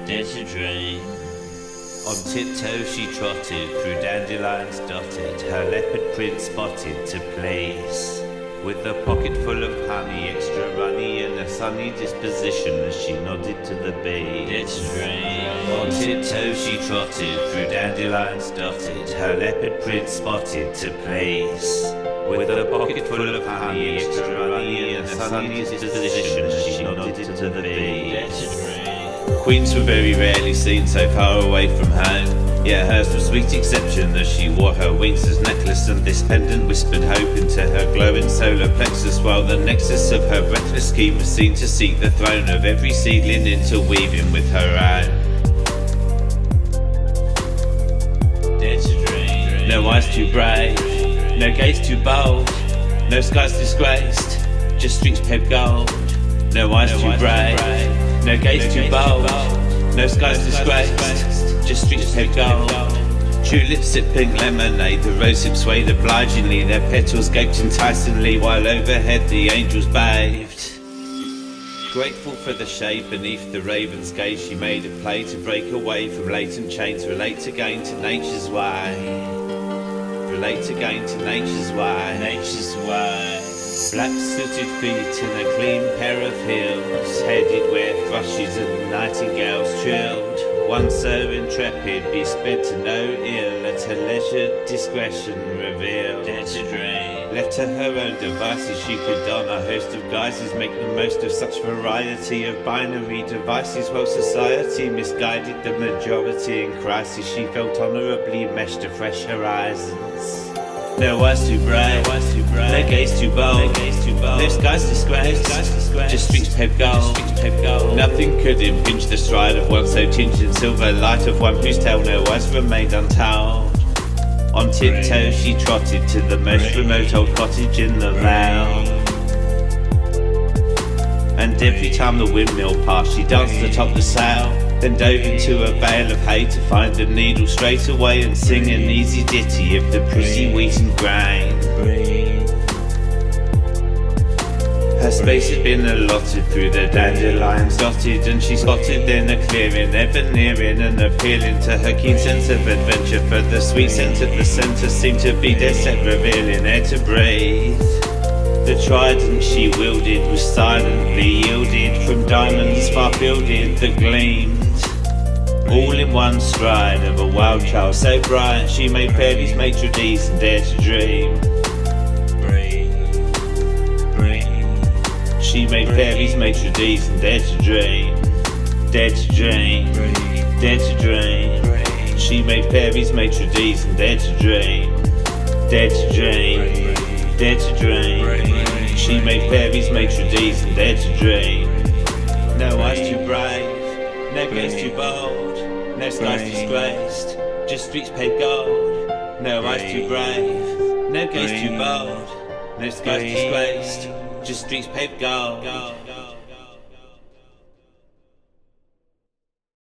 Dead to dream. On tiptoe she trotted through dandelions dotted, her leopard print spotted to place. With a pocket full of honey, extra runny and a sunny disposition as she nodded to the bee. Dead to dream. On tiptoe she trotted through dandelions dotted, her leopard print spotted to place. With a pocket full of honey, extra runny and a sunny disposition as she nodded to the bee. Dead to dream. Queens were very rarely seen so far away from home, yet hers was sweet exception as she wore her wings as necklace, and this pendant whispered hope into her glowing solar plexus, while the nexus of her breathless scheme was seen to seek the throne of every seedling, interweaving with her own. Dead to dream. No eyes too brave, no gaze too bold, no skies disgraced, just streets paved gold. No eyes too brave, no gaze too bold, no skies disgraced, just streets paved gold. Tulips sip pink lemonade, the rose hips swayed obligingly, their petals gaped enticingly, while overhead the angels bathed. Grateful for the shade beneath the raven's gaze, she made a play to break away from latent chains, relate again to nature's way. Relate again to nature's way. Nature's way. Black suited feet in a clean pair of heels, headed where thrushes and nightingales trilled. One so intrepid be sped to no ill, at her leisure discretion revealed. Dead to dream. Left to her own devices she could don a host of guises, make the most of such variety of binary devices, while society misguided the majority in crisis. She felt honourably meshed to fresh horizons. No eyes too bright, no gaze too bold, no skies disgraced, just streets paved gold. Nothing could impinge the stride of one so tinged in silver light, of one whose tale no eyes remained untold. On tiptoe she trotted to the most remote old cottage in the vale, and every time the windmill passed she danced atop the sail, then dove into a bale of hay to find the needle straight away and sing an easy ditty of the pretty wheat and grain. Her space had been allotted through the dandelions dotted, and she spotted then a clearing, ever nearing and appealing to her keen sense of adventure, for the sweet scent at the centre seemed to be dead set, revealing air to breathe. The trident she wielded was silently yielded from diamonds far fielded that gleamed, all in one stride of a wild child so bright, she made fairies maitre d's and dared to dream. She made fairies maitre d's and dared to dream. Dared to dream, dared to dream. She made fairies maitre d's and dared to dream. Dared to dream, dared to dream. She made fairies maitre d's and dared to dream. No eyes too brave, no gaze too bold, no skies disgraced, just streets paved gold. No eyes too brave, no gaze too bold, no skies disgraced, just streets paved gold.